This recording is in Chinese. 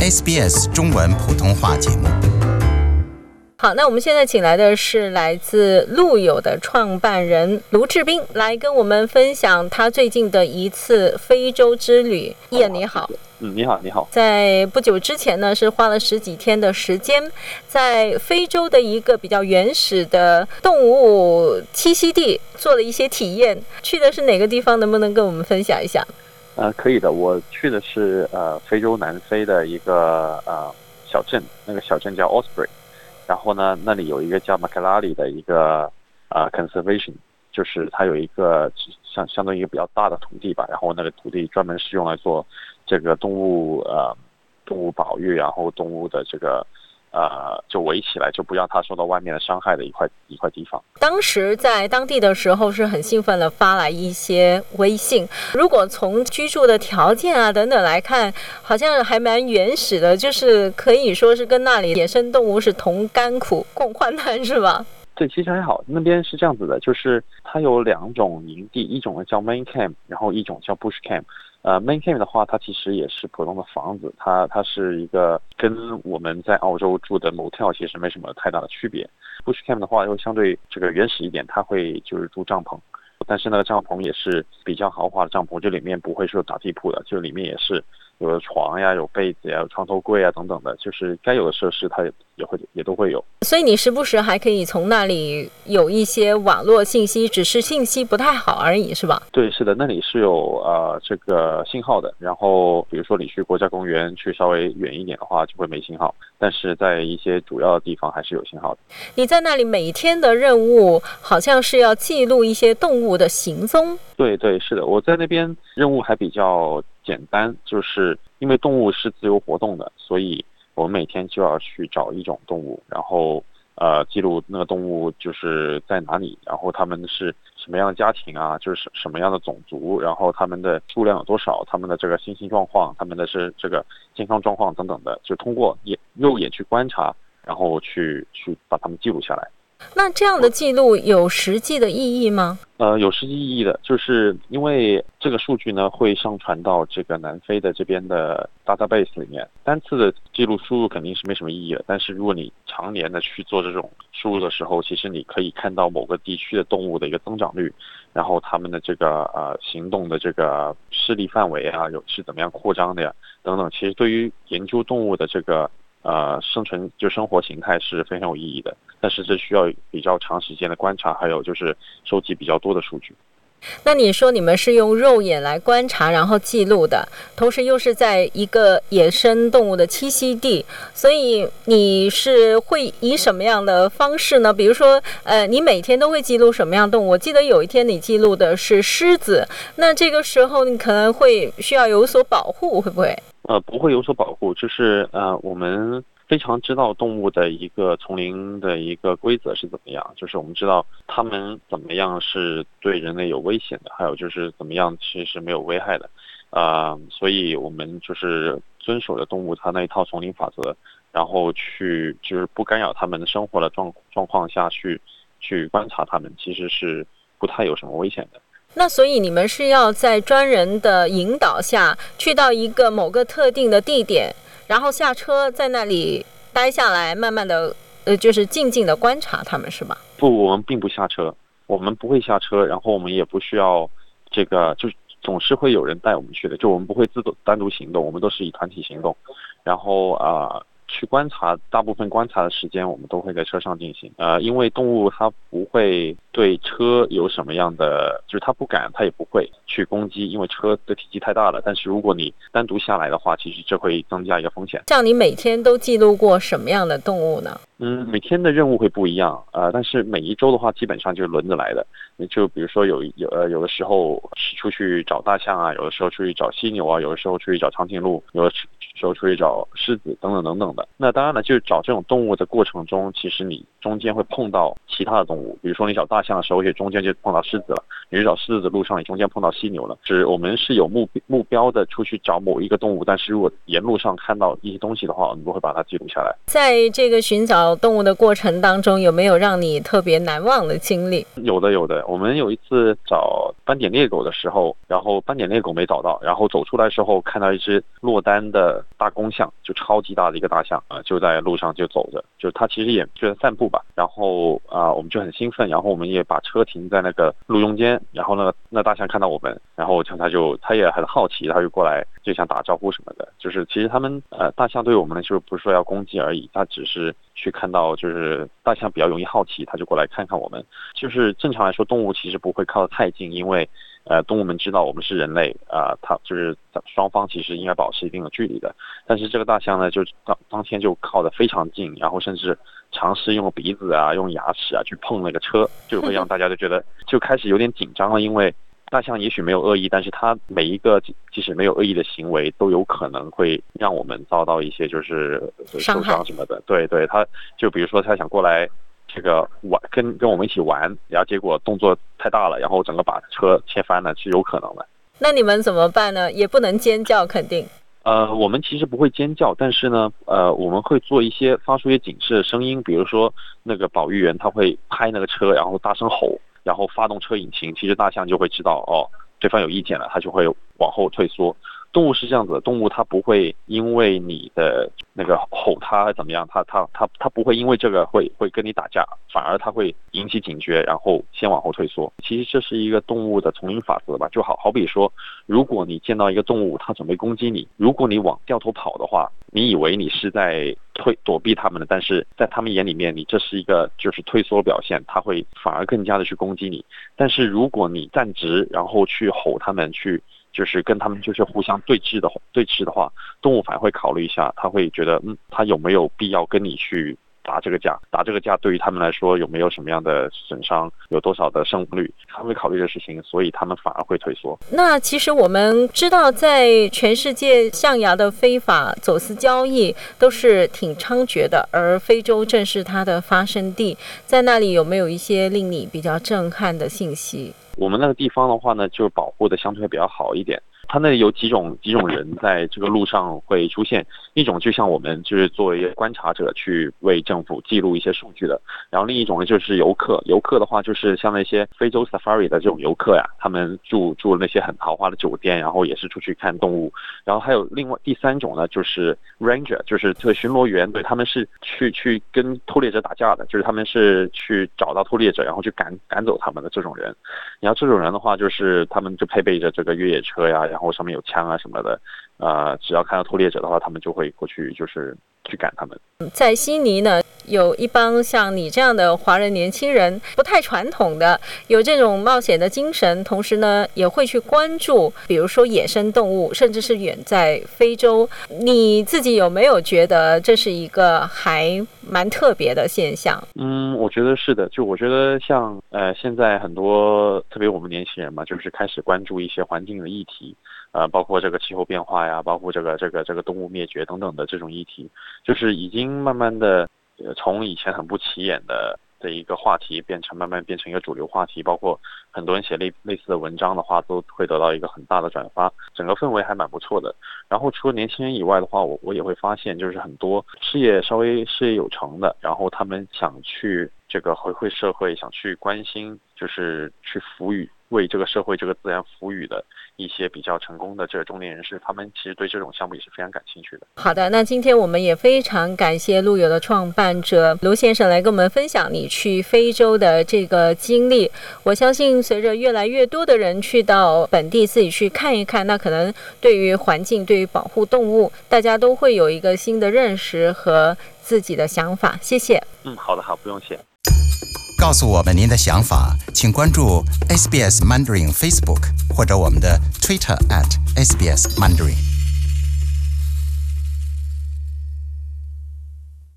SBS 中文普通话节目。 好，那我们现在请来的是来自路友的创办人卢志斌，来跟我们分享他最近的一次非洲之旅。叶你好。 你好，你好。 在不久之前呢，是花了10几天的时间，在非洲的一个比较原始的动物栖息地做了一些体验。去的是哪个地方？能不能跟我们分享一下？ 可以的。我去的是非洲南非的一个小镇，那个小镇叫 Osprey。然后呢，那里有一个叫马卡拉里的一个conservation， 就是它有一个相当于一个比较大的土地吧，然后那个土地专门是用来做这个动物保育，然后动物的这个就围起来，就不让它受到外面的伤害的一块地方。 当时在当地的时候是很兴奋的发来一些微信，如果从居住的条件啊等等来看，好像还蛮原始的，就是可以说是跟那里野生动物是同甘苦共患难，是吧？ 对，其实还好，那边是这样子的，就是它有2种营地，一种叫 main camp， 然后一种叫 bush camp。main camp 的话，它其实也是普通的房子，它是一个跟我们在澳洲住的 motel 其实没什么太大的区别。bush camp 的话，又相对这个原始一点，它会就是住帐篷，但是那个帐篷也是比较豪华的帐篷，就里面不会是有打地铺的，就里面也是有床呀、有被子呀、有床头柜啊等等的，就是该有的设施它也都会有。 所以你时不时还可以从那里有一些网络信息，只是信息不太好而已，是吧？ 对，是的，那里是有这个信号的。然后比如说你去国家公园去稍微远一点的话就会没信号，但是在一些主要的地方还是有信号的。 你在那里每天的任务好像是要记录一些动物的行踪。 对，是的，我在那边任务还比较简单，就是因为动物是自由活动的，所以我们每天就要去找一种动物，然后记录那个动物就是在哪里，然后他们是什么样的家庭啊，就是什么样的种族，然后他们的数量有多少，他们的这个心情状况，他们的是这个健康状况等等的，就通过肉眼去观察，然后去把它们记录下来。 那这样的记录有实际的意义吗？ 有实际意义的，就是因为这个数据呢会上传到这个南非的这边的 database 里面。单次的记录输入肯定是没什么意义的，但是如果你常年的去做这种输入的时候，其实你可以看到某个地区的动物的一个增长率，然后他们的这个行动的这个势力范围啊，是怎么样扩张的呀，等等。其实对于研究动物的这个生活形态是非常有意义的，但是这需要比较长时间的观察，还有就是收集比较多的数据。 那你说你们是用肉眼来观察然后记录的，同时又是在一个野生动物的栖息地，所以你是会以什么样的方式呢？比如说你每天都会记录什么样的动物？我记得有一天你记录的是狮子，那这个时候你可能会需要有所保护，会不会？ 不会有所保护，就是我们非常知道动物的一个丛林的一个规则是怎么样，就是我们知道它们怎么样是对人类有危险的，还有就是怎么样其实是没有危害的，所以我们就是遵守着动物它那一套丛林法则，然后就是不干扰它们的生活的状况下去观察它们，其实是不太有什么危险的。 那所以你们是要在专人的引导下去到一个某个特定的地点，然后下车在那里待下来，慢慢的就是静静的观察他们，是吧？ 不，我们并不下车，我们不会下车，然后我们也不需要这个，就总是会有人带我们去的，就我们不会单独行动，我们都是以团体行动，然后去观察，大部分观察的时间我们都会在车上进行。因为动物它不会对车有什么样的，就是它不敢，它也不会去攻击，因为车的体积太大了。但是如果你单独下来的话，其实这会增加一个风险。 像你每天都记录过什么样的动物呢？ 每天的任务会不一样，但是每一周的话，基本上就是轮着来的。就比如说有的时候出去找大象啊，有的时候出去找犀牛啊，有的时候出去找长颈鹿，有的时候出去找狮子等等等等的。那当然了，就是找这种动物的过程中，其实你中间会碰到其他的动物，比如说你找大象的时候，也中间就碰到狮子了；你去找狮子的路上，你中间碰到犀牛了。我们是有目标的出去找某一个动物，但是如果沿路上看到一些东西的话，我们都会把它记录下来。 在这个寻找动物的过程当中，有没有让你特别难忘的经历？ 有的。我们有一次找斑点猎狗的时候，然后斑点猎狗没找到，然后走出来的时候看到一只落单的个大公象，就超级大的一个大象就在路上就走着，就它其实也就在散步吧。然后我们就很兴奋，然后我们也把车停在那个路中间，然后那大象看到我们，然后它也很好奇，它就过来就想打招呼什么的。就是其实他们大象对我们呢，就是不是说要攻击而已，它只是去看到，就是大象比较容易好奇，它就过来看看我们。就是正常来说，动物其实不会靠得太近，因为动物们知道我们是人类它就是双方其实应该保持一定的距离的。但是这个大象呢，就当天就靠得非常近，然后甚至尝试用鼻子用牙齿去碰那个车，就会让大家就觉得就开始有点紧张了，因为大象也许没有恶意，但是它每一个即使没有恶意的行为，都有可能会让我们遭到一些就是受伤什么的。对，它就比如说它想过来这个跟我们一起玩，然后结果动作太大了，然后整个把车切翻了，是有可能的。 那你们怎么办呢？也不能尖叫，肯定。 我们其实不会尖叫，但是呢，我们会做发出一些警示的声音，比如说那个保育员他会拍那个车，然后大声吼，然后发动车引擎，其实大象就会知道对方有意见了，它就会往后退缩。动物是这样子的，动物它不会因为你的那个吼它怎么样，它不会因为这个会跟你打架，反而它会引起警觉，然后先往后退缩。其实这是一个动物的丛林法则吧，就好比说，如果你见到一个动物，它准备攻击你，如果你掉头跑的话，你以为你是在躲避它们的，但是在他们眼里面，你这是一个就是退缩的表现，它会反而更加的去攻击你。但是如果你站直，然后去吼他们，就是跟他们就是互相对峙的话，动物反而会考虑一下，他会觉得他有没有必要跟你去打这个架对于他们来说有没有什么样的损伤，有多少的胜率，他会考虑这事情，所以他们反而会退缩。 那其实我们知道，在全世界象牙的非法走私交易都是挺猖獗的，而非洲正是它的发生地。在那里有没有一些令你比较震撼的信息？ 我们那个地方的话呢，就是保护的相对比较好一点。它那里有几种人在这个路上会出现，一种就像我们就是作为观察者去为政府记录一些数据的，然后另一种呢就是游客的话就是像那些非洲 safari 的这种游客呀，他们住那些很豪华的酒店，然后也是出去看动物。然后还有另外第三种呢，就是 ranger， 就是这个巡逻员，对，他们是去跟偷猎者打架的，就是他们是去找到偷猎者，然后去赶走他们的这种人。然后这种人的话，就是他们就配备着这个越野车呀，然后上面有枪什么的，只要看到偷猎者的话，他们就会过去就是去赶他们。 在悉尼呢，有一帮像你这样的华人年轻人，不太传统的，有这种冒险的精神，同时呢也会去关注比如说野生动物，甚至是远在非洲。你自己有没有觉得这是一个还蛮特别的现象？ 我觉得是的，就我觉得像现在很多特别我们年轻人嘛，就是开始关注一些环境的议题，包括这个气候变化呀，包括这个动物灭绝等等的这种议题，就是已经慢慢的从以前很不起眼的一个话题慢慢变成一个主流话题，包括很多人写类似的文章的话都会得到一个很大的转发，整个氛围还蛮不错的。然后除了年轻人以外的话，我也会发现就是很多稍微事业有成的，然后他们想去这个回馈社会，想去关心，就是去为这个社会这个自然服务的一些比较成功的这个中年人士，他们其实对这种项目也是非常感兴趣的。 好的，那今天我们也非常感谢路友的创办者卢先生来跟我们分享你去非洲的这个经历。我相信随着越来越多的人去到本地自己去看一看，那可能对于环境，对于保护动物，大家都会有一个新的认识和自己的想法。谢谢。 好的，不用谢。 告诉我们您的想法，请关注 SBS Mandarin Facebook 或者我们的 Twitter @SBS Mandarin。